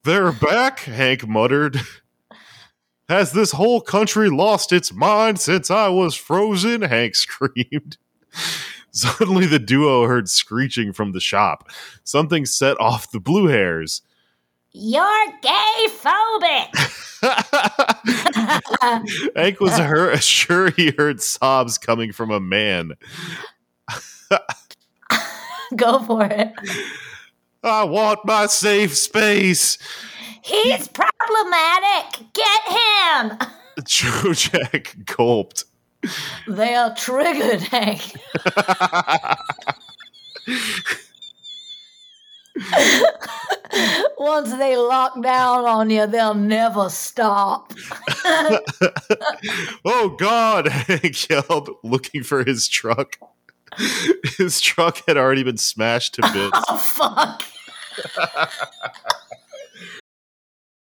They're back, Hank muttered. Has this whole country lost its mind since I was frozen? Hank screamed. Suddenly, the duo heard screeching from the shop. Something set off the blue hairs. You're gay phobic. Hank was sure he heard sobs coming from a man. Go for it. I want my safe space. He's problematic. Get him. Joe Jack gulped. They are triggered, Hank. Once they lock down on you, they'll never stop. Oh, God, Hank yelled, looking for his truck. His truck had already been smashed to bits. Oh, fuck.